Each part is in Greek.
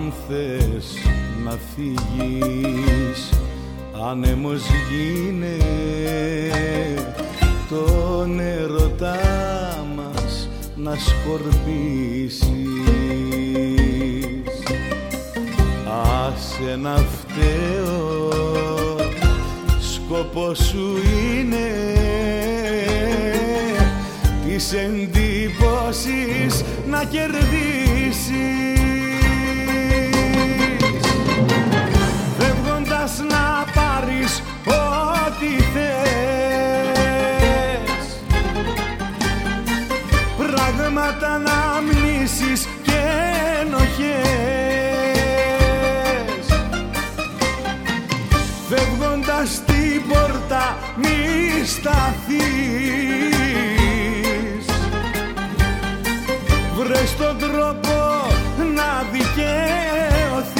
Αν θες να φύγεις, άνεμος γίνε, τον ερωτά μας να σκορπίσεις. Άσε να φταίω, σκοπός σου είναι της εντύπωσης να κερδίσεις. Φεύγοντας να πάρεις ό,τι θες, πράγματα να μνήσεις και ενοχές. Φεύγοντας την πόρτα μη σταθείς, βρες τον τρόπο να δικαιωθείς.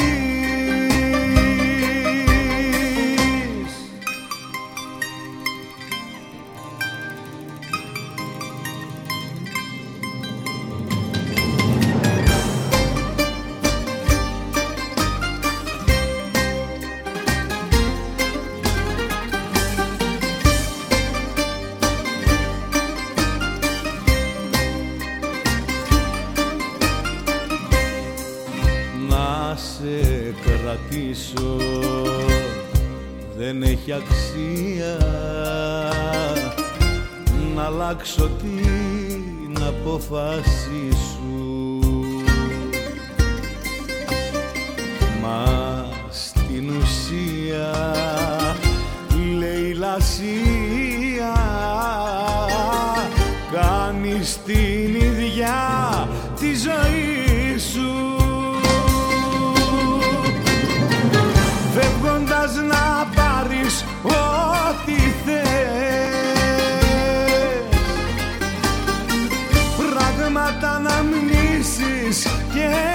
Σε κρατήσω δεν έχει αξία, να αλλάξω την απόφαση σου. Μα στην ουσία λαιλασία κάνεις την ίδια τη ζωή σου. Φεύγοντας να πάρεις ό,τι θες, πράγματα να μνήσεις και